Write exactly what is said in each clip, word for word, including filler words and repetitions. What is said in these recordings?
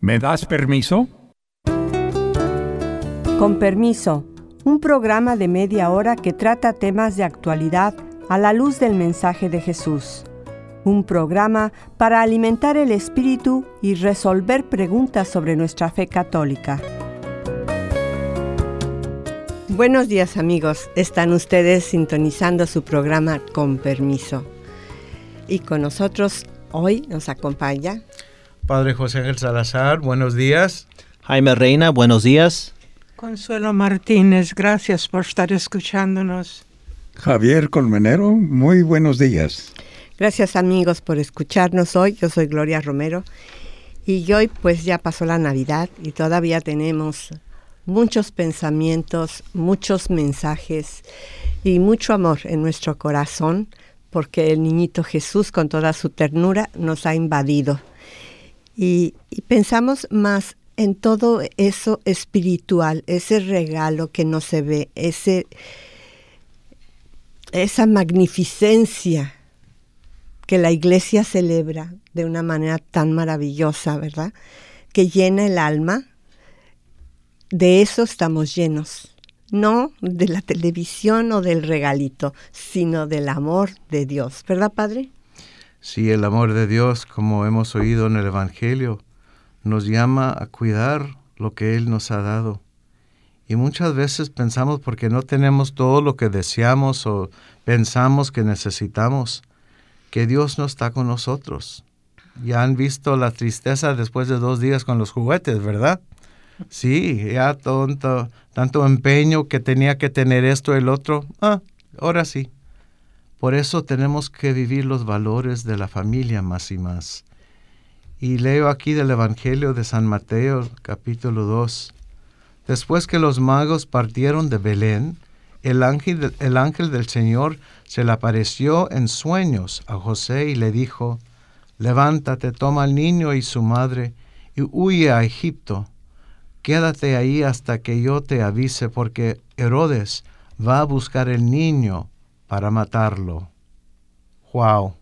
¿Me das permiso? Con permiso, un programa de media hora que trata temas de actualidad a la luz del mensaje de Jesús. Un programa para alimentar el espíritu y resolver preguntas sobre nuestra fe católica. Buenos días, amigos. Están ustedes sintonizando su programa Con Permiso. Y con nosotros hoy nos acompaña Padre José Ángel Salazar, buenos días. Jaime Reina, buenos días. Consuelo Martínez, gracias por estar escuchándonos. Javier Colmenero, muy buenos días. Gracias, amigos, por escucharnos hoy. Yo soy Gloria Romero y hoy pues ya pasó la Navidad y todavía tenemos muchos pensamientos, muchos mensajes y mucho amor en nuestro corazón porque el niñito Jesús con toda su ternura nos ha invadido. Y, y pensamos más en todo eso espiritual, ese regalo que no se ve, ese, esa magnificencia que la Iglesia celebra de una manera tan maravillosa, ¿verdad? Que llena el alma. De eso estamos llenos, no de la televisión o del regalito, sino del amor de Dios, ¿verdad, Padre? Sí, el amor de Dios, como hemos oído en el Evangelio, nos llama a cuidar lo que Él nos ha dado. Y muchas veces pensamos porque no tenemos todo lo que deseamos o pensamos que necesitamos, que Dios no está con nosotros. Ya han visto la tristeza después de dos días con los juguetes, ¿verdad? Sí, ya tonto, tanto empeño que tenía que tener esto, el otro. Ah, ahora sí. Por eso tenemos que vivir los valores de la familia más y más. Y leo aquí del Evangelio de San Mateo, capítulo dos. Después que los magos partieron de Belén, el ángel, el ángel del Señor se le apareció en sueños a José y le dijo: levántate, toma al niño y su madre y huye a Egipto. Quédate ahí hasta que yo te avise, porque Herodes va a buscar el niño para matarlo. Wow.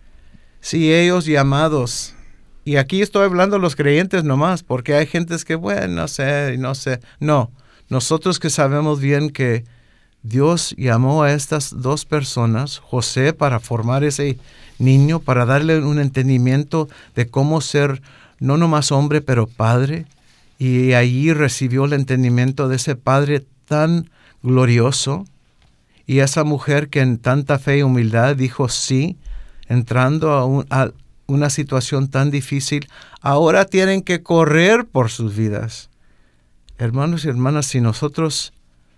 Sí, ellos llamados. Y aquí estoy hablando de los creyentes nomás, porque hay gentes que, bueno, no sé, no sé. No, nosotros que sabemos bien que Dios llamó a estas dos personas, José, para formar ese niño, para darle un entendimiento de cómo ser no nomás hombre, pero padre. Y allí recibió el entendimiento de ese padre tan glorioso. Y esa mujer que en tanta fe y humildad dijo sí, entrando a, un, a una situación tan difícil, ahora tienen que correr por sus vidas. Hermanos y hermanas, si nosotros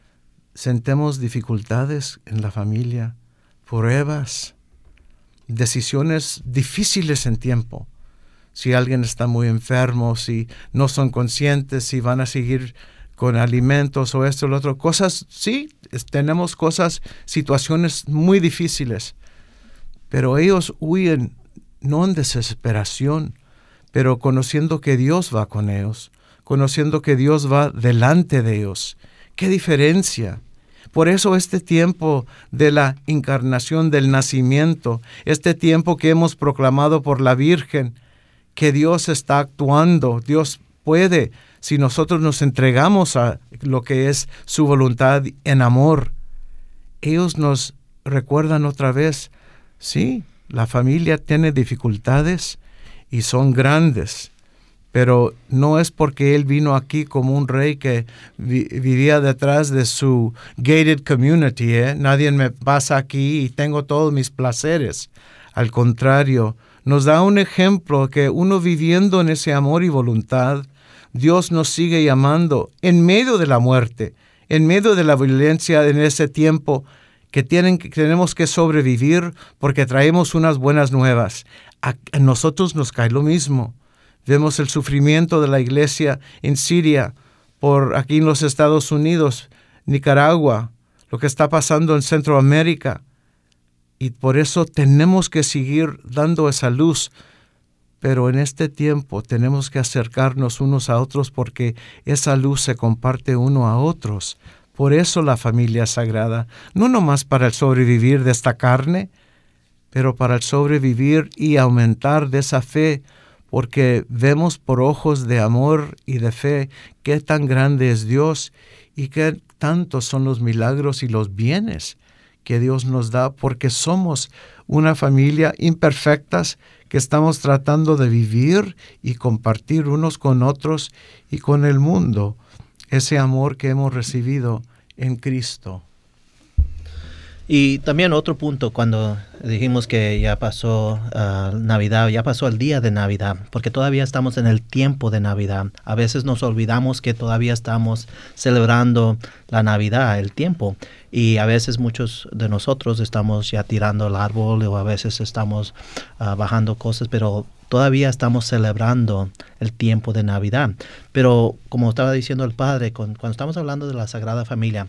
sentemos dificultades en la familia, pruebas, decisiones difíciles en tiempo, si alguien está muy enfermo, si no son conscientes, si van a seguir con alimentos o esto o lo otro, cosas, sí, tenemos cosas, situaciones muy difíciles, pero ellos huyen no en desesperación, pero conociendo que Dios va con ellos, conociendo que Dios va delante de ellos. ¡Qué diferencia! Por eso este tiempo de la encarnación, del nacimiento, este tiempo que hemos proclamado por la Virgen, que Dios está actuando, Dios puede, si nosotros nos entregamos a lo que es su voluntad en amor. Ellos nos recuerdan otra vez, sí, la familia tiene dificultades y son grandes, pero no es porque Él vino aquí como un rey que vi- vivía detrás de su gated community, ¿eh? Nadie me pasa aquí y tengo todos mis placeres. Al contrario, nos da un ejemplo que uno viviendo en ese amor y voluntad, Dios nos sigue llamando en medio de la muerte, en medio de la violencia en ese tiempo que, tienen, que tenemos que sobrevivir porque traemos unas buenas nuevas. A, a nosotros nos cae lo mismo. Vemos el sufrimiento de la iglesia en Siria, por aquí en los Estados Unidos, Nicaragua, lo que está pasando en Centroamérica. Y por eso tenemos que seguir dando esa luz. Pero en este tiempo tenemos que acercarnos unos a otros porque esa luz se comparte uno a otros. Por eso la familia es sagrada, no nomás para el sobrevivir de esta carne, pero para el sobrevivir y aumentar de esa fe porque vemos por ojos de amor y de fe qué tan grande es Dios y qué tantos son los milagros y los bienes que Dios nos da, porque somos una familia imperfectas que estamos tratando de vivir y compartir unos con otros y con el mundo ese amor que hemos recibido en Cristo. Y también otro punto, cuando dijimos que ya pasó uh, Navidad, ya pasó el día de Navidad, porque todavía estamos en el tiempo de Navidad. A veces nos olvidamos que todavía estamos celebrando la Navidad, el tiempo. Y a veces muchos de nosotros estamos ya tirando el árbol o a veces estamos uh, bajando cosas, pero todavía estamos celebrando el tiempo de Navidad. Pero como estaba diciendo el Padre, con, cuando estamos hablando de la Sagrada Familia,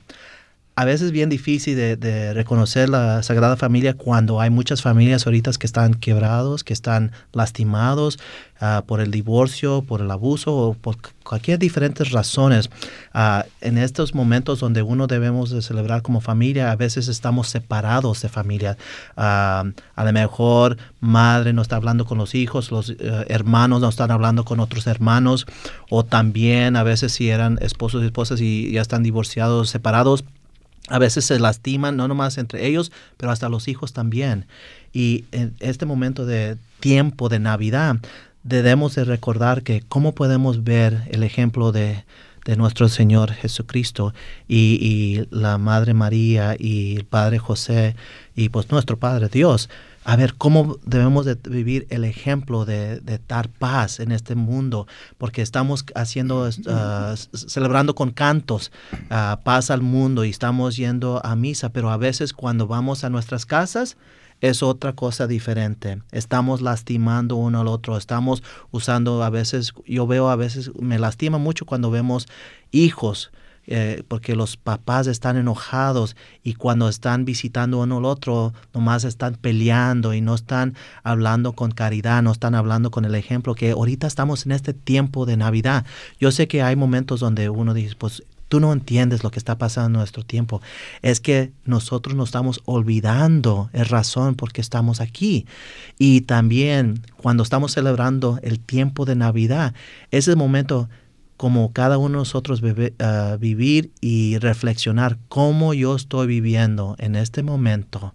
a veces es bien difícil de, de reconocer la Sagrada Familia cuando hay muchas familias ahorita que están quebrados, que están lastimados uh, por el divorcio, por el abuso o por cualquier diferentes razones. Uh, en estos momentos donde uno debemos de celebrar como familia, a veces estamos separados de familia. Uh, a lo mejor madre no está hablando con los hijos, los uh, hermanos no están hablando con otros hermanos, o también a veces si eran esposos y esposas y ya están divorciados, separados, a veces se lastiman, no nomás entre ellos, pero hasta los hijos también. Y en este momento de tiempo de Navidad, debemos de recordar que cómo podemos ver el ejemplo de, de nuestro Señor Jesucristo y, y la Madre María y el Padre José y pues nuestro Padre Dios. A ver cómo debemos de vivir el ejemplo de, de dar paz en este mundo, porque estamos haciendo, uh, celebrando con cantos uh, paz al mundo y estamos yendo a misa, pero a veces cuando vamos a nuestras casas es otra cosa diferente. Estamos lastimando uno al otro, estamos usando a veces, yo veo a veces, me lastima mucho cuando vemos hijos, Eh, porque los papás están enojados y cuando están visitando uno al otro, nomás están peleando y no están hablando con caridad, no están hablando con el ejemplo, que ahorita estamos en este tiempo de Navidad. Yo sé que hay momentos donde uno dice, pues tú no entiendes lo que está pasando en nuestro tiempo. Es que nosotros nos estamos olvidando, es razón porque estamos aquí. Y también cuando estamos celebrando el tiempo de Navidad, ese momento como cada uno de nosotros bebe, uh, vivir y reflexionar cómo yo estoy viviendo en este momento,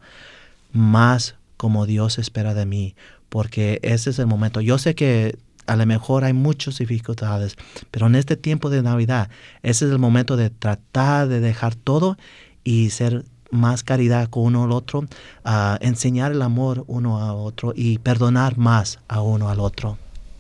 más como Dios espera de mí, porque ese es el momento. Yo sé que a lo mejor hay muchas dificultades, pero en este tiempo de Navidad, ese es el momento de tratar de dejar todo y ser más caridad con uno al otro, uh, enseñar el amor uno a otro y perdonar más a uno al otro.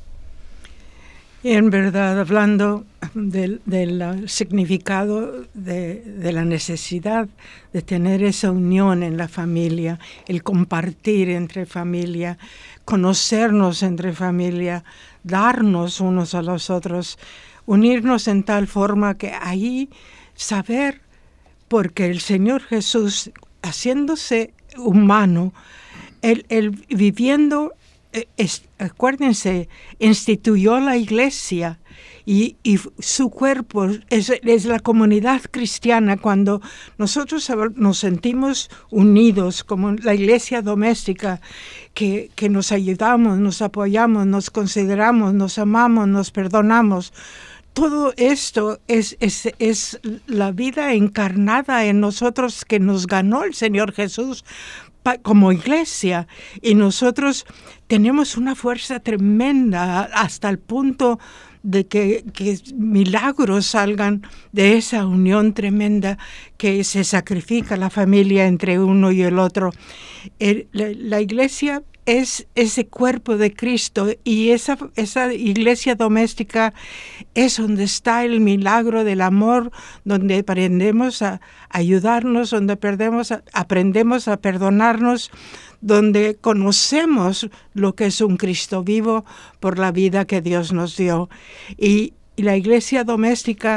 En verdad, hablando del, del significado de, de la necesidad de tener esa unión en la familia, el compartir entre familia, conocernos entre familia, darnos unos a los otros, unirnos en tal forma que ahí saber, porque el Señor Jesús, haciéndose humano, él, él viviendo, Es, acuérdense, instituyó la iglesia y, y su cuerpo es, es la comunidad cristiana. Cuando nosotros nos sentimos unidos como la iglesia doméstica, que, que nos ayudamos, nos apoyamos, nos consideramos, nos amamos, nos perdonamos, todo esto es, es, es la vida encarnada en nosotros que nos ganó el Señor Jesús como iglesia, y nosotros tenemos una fuerza tremenda hasta el punto de que, que milagros salgan de esa unión tremenda que se sacrifica la familia entre uno y el otro. El, la, la iglesia es ese cuerpo de Cristo y esa, esa iglesia doméstica es donde está el milagro del amor, donde aprendemos a ayudarnos, donde perdemos, aprendemos a perdonarnos, donde conocemos lo que es un Cristo vivo por la vida que Dios nos dio. Y, y la iglesia doméstica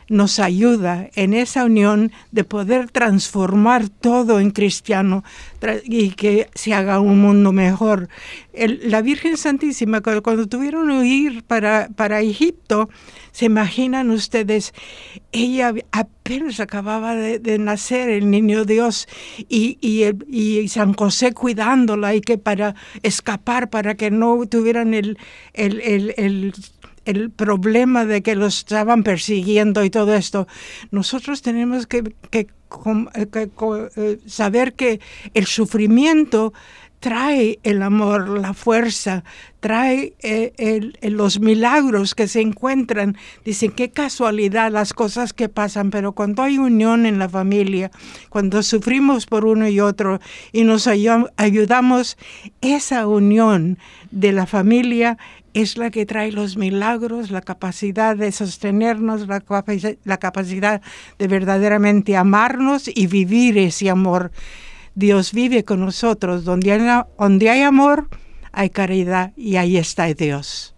nos ayuda en esa unión de poder transformar todo en cristiano y que se haga un mundo mejor. El, la Virgen Santísima, cuando, cuando tuvieron que ir para, para Egipto, ¿se imaginan ustedes? Ella apenas acababa de, de nacer, el niño Dios, y, y, el, y San José cuidándola, y que para escapar, para que no tuvieran el, el, el, el el problema de que los estaban persiguiendo y todo esto. Nosotros tenemos que, que, que, que saber que el sufrimiento trae el amor, la fuerza, trae eh, el, el, los milagros que se encuentran. Dicen, qué casualidad las cosas que pasan, pero cuando hay unión en la familia, cuando sufrimos por uno y otro y nos ayud- ayudamos, esa unión de la familia es la que trae los milagros, la capacidad de sostenernos, la, capac- la capacidad de verdaderamente amarnos y vivir ese amor. Dios vive con nosotros. Donde hay, donde hay amor, hay caridad, y ahí está Dios.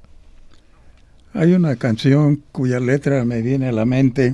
Hay una canción cuya letra me viene a la mente,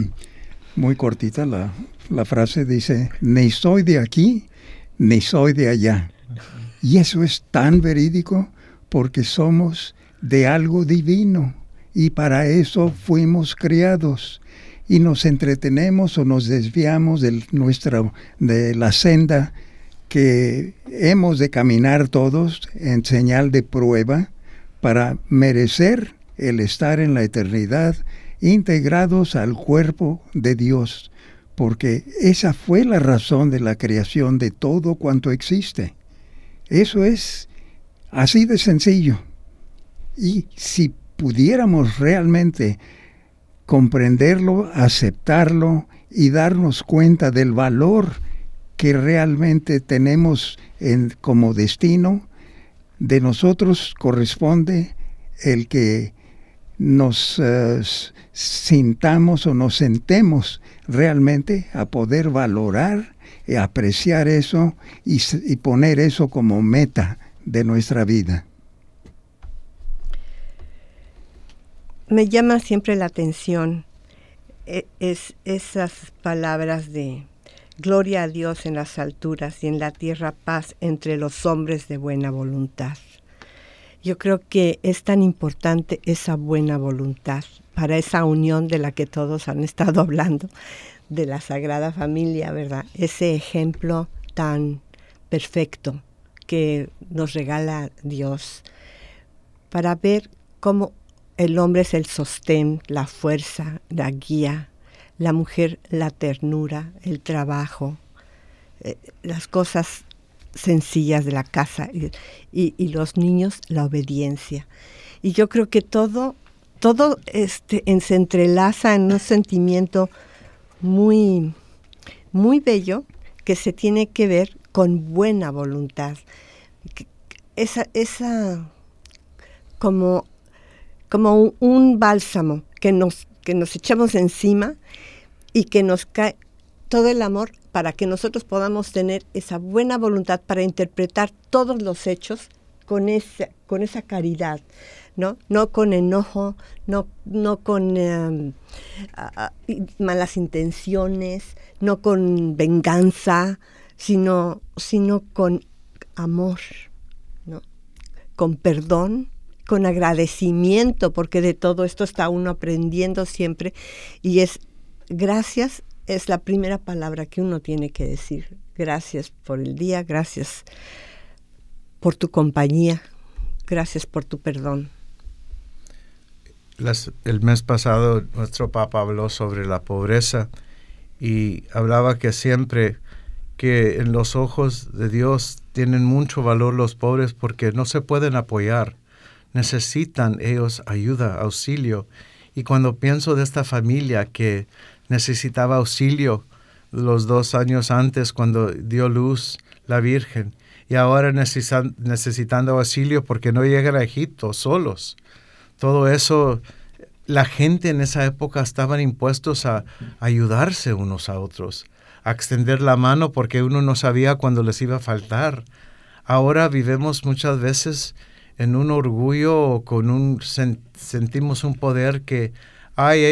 muy cortita, la, la frase dice, ni soy de aquí, ni soy de allá. Y eso es tan verídico, porque somos de algo divino y para eso fuimos creados, y nos entretenemos o nos desviamos de nuestra de la senda que hemos de caminar todos en señal de prueba para merecer el estar en la eternidad integrados al cuerpo de Dios, porque esa fue la razón de la creación de todo cuanto existe. Eso es así de sencillo. Y si pudiéramos realmente comprenderlo, aceptarlo y darnos cuenta del valor que realmente tenemos en, como destino, de nosotros corresponde el que nos uh, sintamos o nos sentemos realmente a poder valorar y apreciar eso y, y poner eso como meta de nuestra vida. Me llama siempre la atención es, esas palabras de gloria a Dios en las alturas y en la tierra paz entre los hombres de buena voluntad. Yo creo que es tan importante esa buena voluntad para esa unión de la que todos han estado hablando, de la Sagrada Familia, ¿verdad? Ese ejemplo tan perfecto que nos regala Dios para ver cómo el hombre es el sostén, la fuerza, la guía, la mujer la ternura, el trabajo, eh, las cosas sencillas de la casa y, y, y los niños la obediencia. Y yo creo que todo, todo este, se entrelaza en un sentimiento muy, muy bello que se tiene que ver con buena voluntad. Esa, esa como como un, un bálsamo que nos, que nos echamos encima y que nos cae todo el amor para que nosotros podamos tener esa buena voluntad para interpretar todos los hechos con esa, con esa caridad, ¿no? No con enojo, no, no con eh, uh, malas intenciones, no con venganza, sino, sino con amor, ¿no? Con perdón, con agradecimiento, porque de todo esto está uno aprendiendo siempre, y es gracias, es la primera palabra que uno tiene que decir. Gracias por el día, gracias por tu compañía, gracias por tu perdón. Las, el mes pasado nuestro Papa habló sobre la pobreza y hablaba que siempre que en los ojos de Dios tienen mucho valor los pobres porque no se pueden apoyar. Necesitan ellos ayuda, auxilio. Y cuando pienso de esta familia que necesitaba auxilio los dos años antes cuando dio luz la Virgen, y ahora necesitan, necesitando auxilio porque no llegan a Egipto solos. Todo eso, la gente en esa época estaban impuestos a ayudarse unos a otros, a extender la mano porque uno no sabía cuándo les iba a faltar. Ahora vivimos muchas veces en un orgullo o con un sen, sentimos un poder que, ay, ellos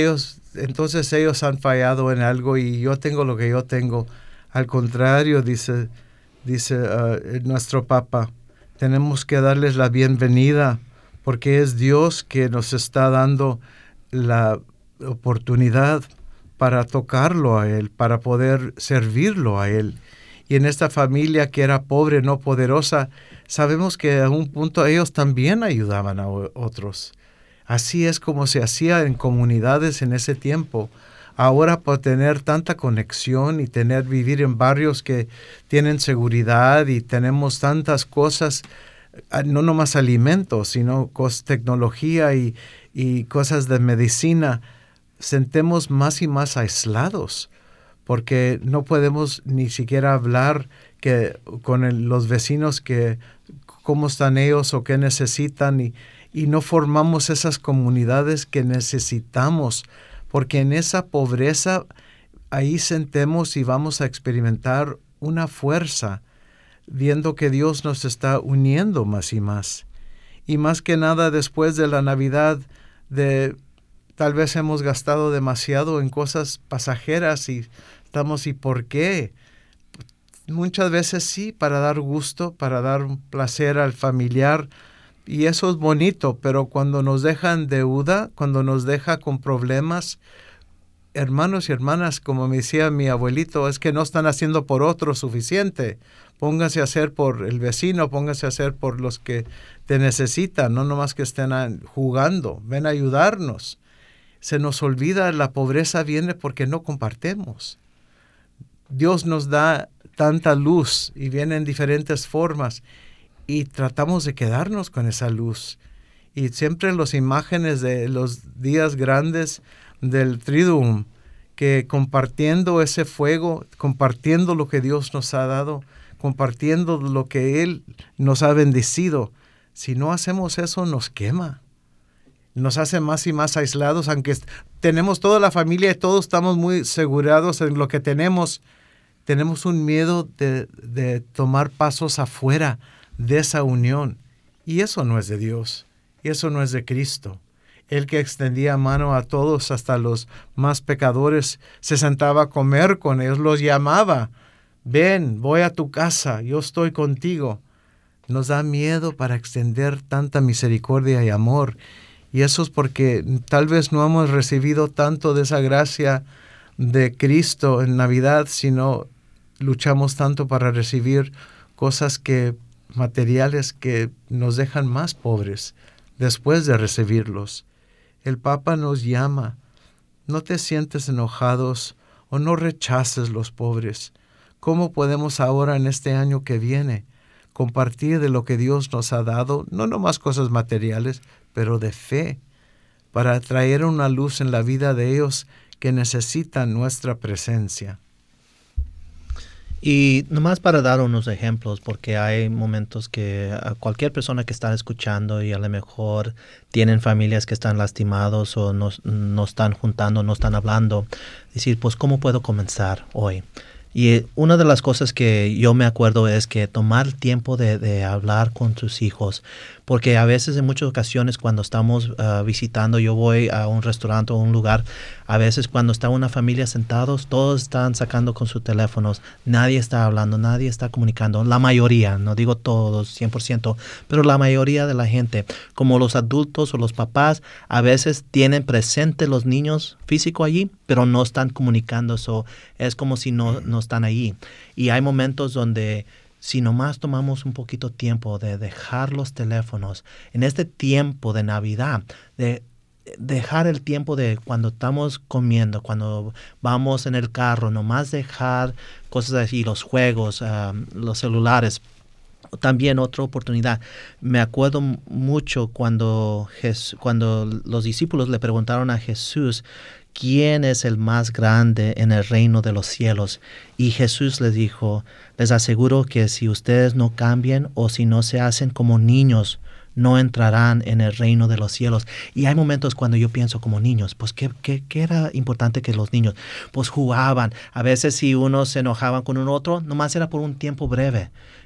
entonces ellos han fallado en algo y yo tengo lo que yo tengo. Al contrario, dice, dice uh, nuestro Papa, tenemos que darles la bienvenida porque es Dios que nos está dando la oportunidad para tocarlo a Él, para poder servirlo a Él. Y en esta familia que era pobre, no poderosa, sabemos que a un punto ellos también ayudaban a otros. Así es como se hacía en comunidades en ese tiempo. Ahora, por tener tanta conexión y tener vivir en barrios que tienen seguridad y tenemos tantas cosas, no nomás alimentos, sino cos, tecnología y, y cosas de medicina, sentemos más y más aislados, porque no podemos ni siquiera hablar que, con el, los vecinos que cómo están ellos o qué necesitan, y, y no formamos esas comunidades que necesitamos, porque en esa pobreza ahí sentemos y vamos a experimentar una fuerza, viendo que Dios nos está uniendo más y más. Y más que nada después de la Navidad, de tal vez hemos gastado demasiado en cosas pasajeras y estamos, ¿y por qué? Muchas veces sí, para dar gusto, para dar un placer al familiar, y eso es bonito, pero cuando nos dejan deuda, cuando nos deja con problemas, hermanos y hermanas, como me decía mi abuelito, es que no están haciendo por otro suficiente. Pónganse a hacer por el vecino, pónganse a hacer por los que te necesitan, no nomás que estén jugando, ven a ayudarnos. Se nos olvida, la pobreza viene porque no compartimos. Dios nos da tanta luz y viene en diferentes formas y tratamos de quedarnos con esa luz. Y siempre las imágenes de los días grandes del Triduum, que compartiendo ese fuego, compartiendo lo que Dios nos ha dado, compartiendo lo que Él nos ha bendecido, si no hacemos eso nos quema. Nos hace más y más aislados, aunque tenemos toda la familia y todos estamos muy asegurados en lo que tenemos. Tenemos un miedo de, de tomar pasos afuera de esa unión. Y eso no es de Dios, y eso no es de Cristo. Él que extendía mano a todos, hasta los más pecadores, se sentaba a comer con ellos, los llamaba. Ven, voy a tu casa, yo estoy contigo. Nos da miedo para extender tanta misericordia y amor. Y eso es porque tal vez no hemos recibido tanto de esa gracia de Cristo en Navidad, sino luchamos tanto para recibir cosas que materiales que nos dejan más pobres después de recibirlos. El Papa nos llama, no te sientes enojados o no rechaces los pobres. ¿Cómo podemos ahora en este año que viene compartir de lo que Dios nos ha dado, no nomás cosas materiales, pero de fe, para traer una luz en la vida de ellos que necesitan nuestra presencia? Y nomás para dar unos ejemplos, porque hay momentos que a cualquier persona que está escuchando y a lo mejor tienen familias que están lastimados o no, no están juntando, no están hablando, decir, pues, ¿cómo puedo comenzar hoy? Y una de las cosas que yo me acuerdo es que tomar tiempo de, de hablar con tus hijos, porque a veces en muchas ocasiones cuando estamos uh, visitando, yo voy a un restaurante o un lugar, a veces cuando está una familia sentados, todos están sacando con sus teléfonos, nadie está hablando, nadie está comunicando, la mayoría, no digo todos, cien por ciento, pero la mayoría de la gente, como los adultos o los papás, a veces tienen presente los niños físico allí, pero no están comunicando, eso es como si no, no están allí. Y hay momentos donde si nomás tomamos un poquito tiempo de dejar los teléfonos, en este tiempo de Navidad, de dejar el tiempo de cuando estamos comiendo, cuando vamos en el carro, nomás dejar cosas así, los juegos, um, los celulares. También otra oportunidad. Me acuerdo mucho cuando, Jes- cuando los discípulos le preguntaron a Jesús, ¿quién es el más grande en el reino de los cielos? Y Jesús les dijo, les aseguro que si ustedes no cambian o si no se hacen como niños, no entrarán en el reino de los cielos. Y hay momentos cuando yo pienso como niños, pues ¿qué, qué, qué era importante que los niños? Pues jugaban. A veces si unos se enojaban con un otro, nomás era por un tiempo breve.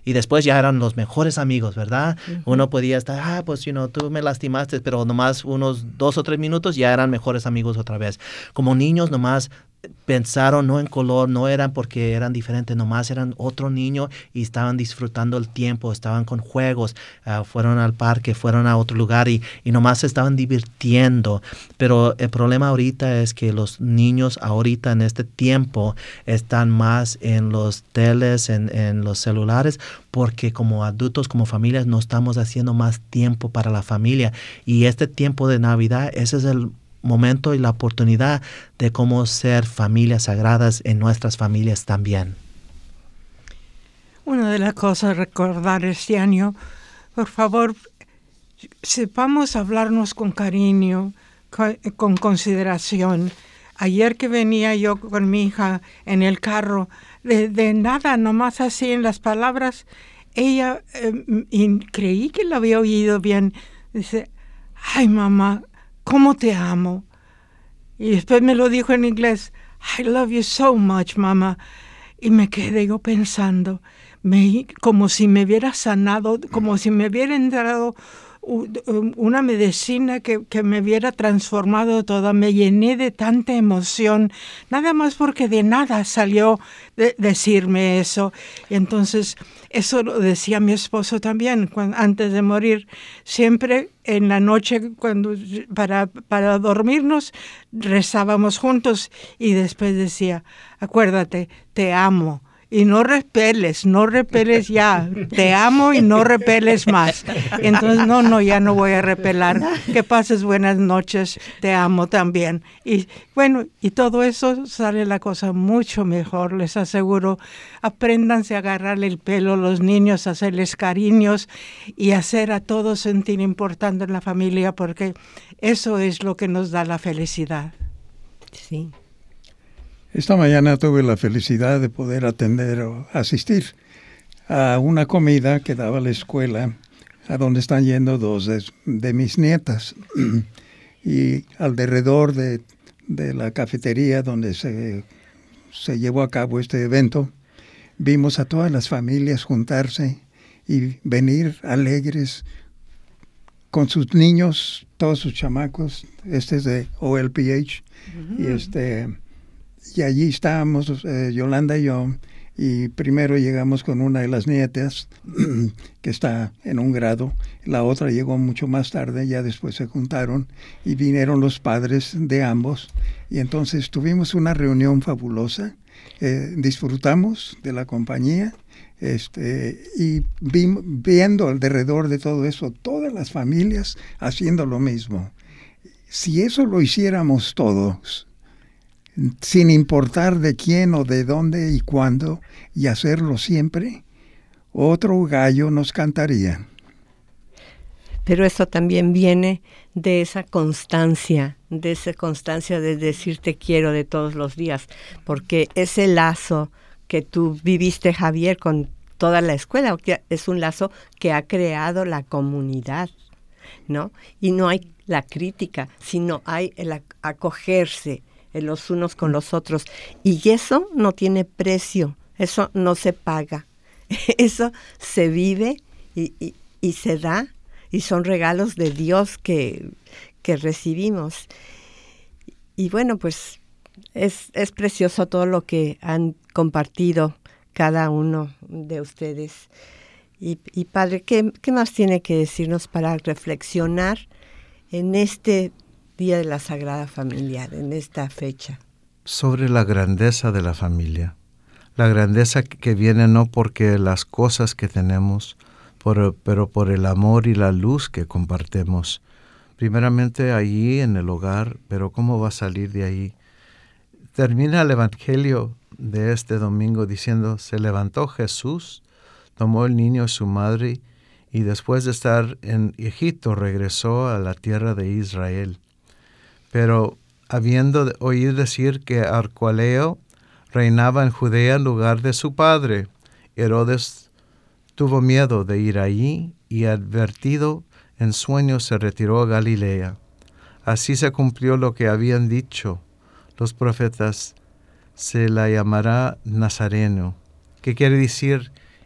y después ya eran los mejores amigos, ¿verdad? Uh-huh. Uno podía estar, ah, pues, you know, tú me lastimaste, pero nomás unos dos o tres minutos ya eran mejores amigos otra vez. Como niños nomás pensaron no en color, no eran porque eran diferentes, nomás eran otro niño y estaban disfrutando el tiempo, estaban con juegos, uh, fueron al parque, fueron a otro lugar y, y nomás se estaban divirtiendo. Pero el problema ahorita es que los niños ahorita en este tiempo están más en los teles, en, en los celulares, porque como adultos, como familias, no estamos haciendo más tiempo para la familia. Y este tiempo de Navidad, ese es el momento y la oportunidad de cómo ser familias sagradas en nuestras familias también. Una de las cosas a recordar este año, por favor, sepamos hablarnos con cariño, con, con consideración. Ayer que venía yo con mi hija en el carro, de, de nada, nomás así en las palabras, ella, eh, y creí que la había oído bien, dice, ay mamá, ¿cómo te amo? Y después me lo dijo en inglés, I love you so much, mamá. Y me quedé yo pensando, me, como si me hubiera sanado, como si me hubiera entrado una medicina que, que me hubiera transformado toda. Me llené de tanta emoción, nada más porque de nada salió de decirme eso. Y entonces, eso lo decía mi esposo también, cuando, antes de morir. Siempre en la noche, cuando para, para dormirnos, rezábamos juntos y después decía, acuérdate, te amo. Y no repeles, no repeles ya. Te amo y no repeles más. Entonces, no, no, ya no voy a repelar. Que pases buenas noches, te amo también. Y bueno, y todo eso sale la cosa mucho mejor, les aseguro. Apréndanse a agarrarle el pelo a los niños, a hacerles cariños y hacer a todos sentir importante en la familia, porque eso es lo que nos da la felicidad. Sí. Esta mañana tuve la felicidad de poder atender o asistir a una comida que daba la escuela, a donde están yendo dos de, de mis nietas. Y alrededor de, de la cafetería donde se, se llevó a cabo este evento, vimos a todas las familias juntarse y venir alegres con sus niños, todos sus chamacos. Este es de O L P H. Uh-huh. Y este... Y allí estábamos, eh, Yolanda y yo, y primero llegamos con una de las nietas, que está en un grado, la otra llegó mucho más tarde, ya después se juntaron, y vinieron los padres de ambos, y entonces tuvimos una reunión fabulosa, eh, disfrutamos de la compañía, este, y vi, viendo alrededor de todo eso, todas las familias haciendo lo mismo. Si eso lo hiciéramos todos, sin importar de quién o de dónde y cuándo, y hacerlo siempre, otro gallo nos cantaría. Pero eso también viene de esa constancia, de esa constancia de decir te quiero de todos los días, porque ese lazo que tú viviste, Javier, con toda la escuela, es un lazo que ha creado la comunidad, ¿no? Y no hay la crítica, sino hay el acogerse los unos con los otros. Y eso no tiene precio, eso no se paga. Eso se vive y, y, y se da, y son regalos de Dios que, que recibimos. Y bueno, pues es, es precioso todo lo que han compartido cada uno de ustedes. Y, y Padre, ¿qué, ¿qué más tiene que decirnos para reflexionar en este Día de la Sagrada Familia, en esta fecha? Sobre la grandeza de la familia. La grandeza que viene no porque las cosas que tenemos, por, pero por el amor y la luz que compartimos. Primeramente allí en el hogar, pero ¿cómo va a salir de ahí? Termina el Evangelio de este domingo diciendo, se levantó Jesús, tomó el niño y su madre, y después de estar en Egipto regresó a la tierra de Israel. Pero habiendo oído decir que Arquelao reinaba en Judea en lugar de su padre, Herodes tuvo miedo de ir allí y advertido en sueños se retiró a Galilea. Así se cumplió lo que habían dicho los profetas, se la llamará Nazareno, que quiere decir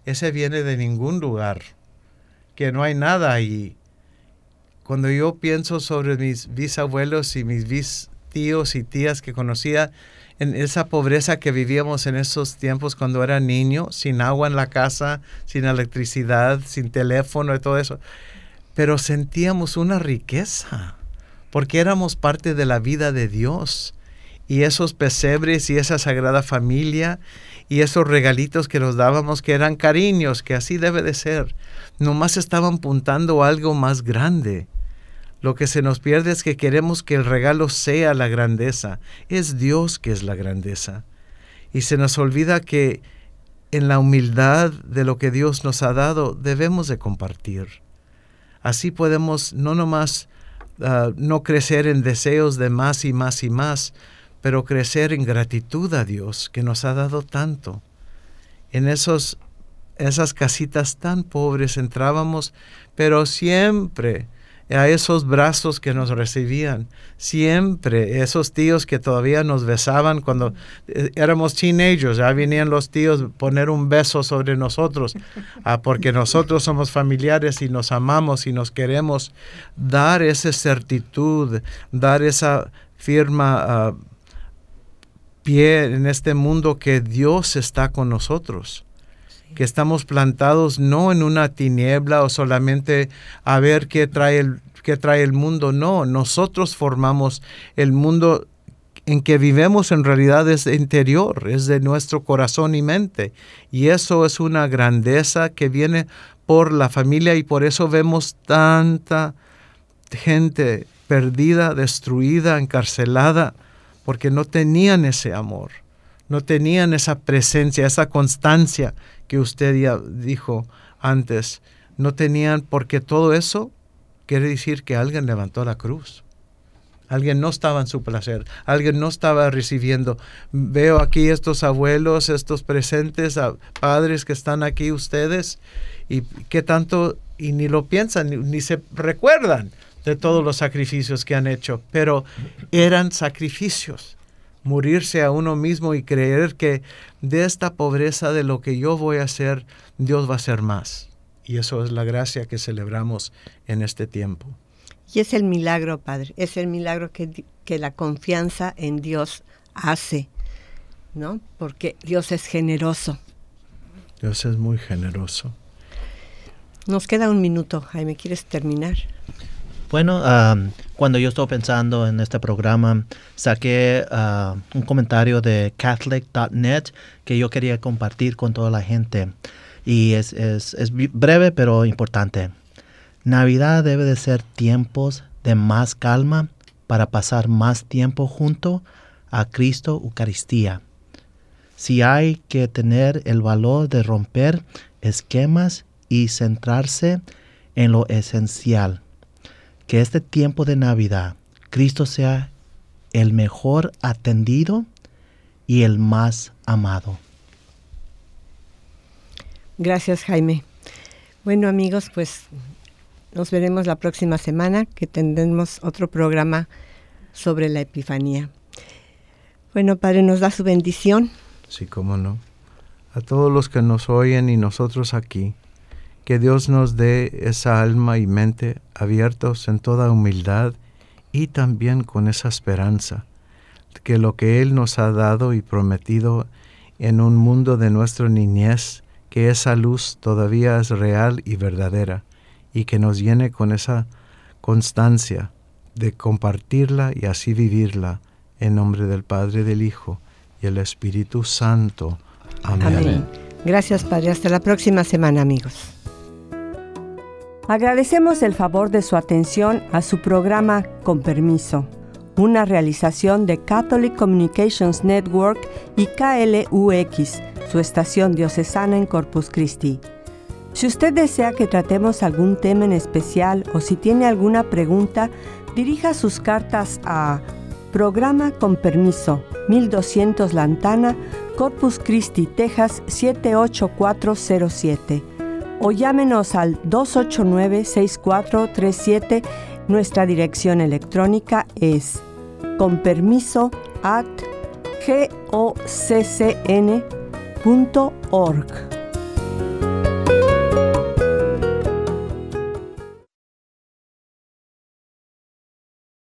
ese viene de ningún lugar, que no hay nada ahí. Cuando yo pienso sobre mis bisabuelos y mis bis tíos y tías que conocía, en esa pobreza que vivíamos en esos tiempos cuando era niño, sin agua en la casa, sin electricidad, sin teléfono y todo eso, pero sentíamos una riqueza, porque éramos parte de la vida de Dios. Y esos pesebres y esa sagrada familia y esos regalitos que nos dábamos, que eran cariños, que así debe de ser, nomás estaban apuntando a algo más grande. Lo que se nos pierde es que queremos que el regalo sea la grandeza. Es Dios que es la grandeza. Y se nos olvida que en la humildad de lo que Dios nos ha dado, debemos de compartir. Así podemos no nomás uh, no crecer en deseos de más y más y más, pero crecer en gratitud a Dios que nos ha dado tanto. En esos, esas casitas tan pobres entrábamos, pero siempre a esos brazos que nos recibían, siempre esos tíos que todavía nos besaban cuando éramos teenagers, ya venían los tíos a poner un beso sobre nosotros, ah, porque nosotros somos familiares y nos amamos y nos queremos, dar esa certitud, dar esa firma uh, pie en este mundo que Dios está con nosotros. Que estamos plantados no en una tiniebla o solamente a ver qué trae el, qué trae el mundo. No, nosotros formamos el mundo en que vivimos. En realidad es interior, es de nuestro corazón y mente. Y eso es una grandeza que viene por la familia, y por eso vemos tanta gente perdida, destruida, encarcelada, porque no tenían ese amor, no tenían esa presencia, esa constancia que usted ya dijo antes, no tenían, porque todo eso quiere decir que alguien levantó la cruz. Alguien no estaba en su placer, alguien no estaba recibiendo. Veo aquí estos abuelos, estos presentes, a padres que están aquí ustedes, y que tanto, y ni lo piensan, ni, ni se recuerdan de todos los sacrificios que han hecho, pero eran sacrificios. Morirse a uno mismo y creer que de esta pobreza, de lo que yo voy a hacer, Dios va a hacer más. Y eso es la gracia que celebramos en este tiempo. Y es el milagro, Padre, es el milagro que, que la confianza en Dios hace, ¿no? Porque Dios es generoso. Dios es muy generoso. Nos queda un minuto, Jaime, ¿quieres terminar? Bueno, um, cuando yo estoy pensando en este programa, saqué uh, un comentario de Catholic punto net que yo quería compartir con toda la gente. Y es, es, es breve pero importante. Navidad debe de ser tiempos de más calma para pasar más tiempo junto a Cristo Eucaristía. Si hay que tener el valor de romper esquemas y centrarse en lo esencial. Que este tiempo de Navidad, Cristo sea el mejor atendido y el más amado. Gracias, Jaime. Bueno, amigos, pues nos veremos la próxima semana, que tendremos otro programa sobre la Epifanía. Bueno, Padre, ¿nos da su bendición? Sí, cómo no. A todos los que nos oyen y nosotros aquí, que Dios nos dé esa alma y mente abiertos en toda humildad y también con esa esperanza, que lo que Él nos ha dado y prometido en un mundo de nuestra niñez, que esa luz todavía es real y verdadera, y que nos llene con esa constancia de compartirla y así vivirla, en nombre del Padre, del Hijo y el Espíritu Santo. Amén. Amén. Gracias, Padre. Hasta la próxima semana, amigos. Agradecemos el favor de su atención a su programa Con Permiso, una realización de Catholic Communications Network y K L U X, su estación diocesana en Corpus Christi. Si usted desea que tratemos algún tema en especial o si tiene alguna pregunta, dirija sus cartas a Programa Con Permiso, mil doscientos Lantana, Corpus Christi, Texas siete ocho cuatro cero siete. O llámenos al dos ocho nueve, seis cuatro tres siete. Nuestra dirección electrónica es conpermiso arroba goccn punto org.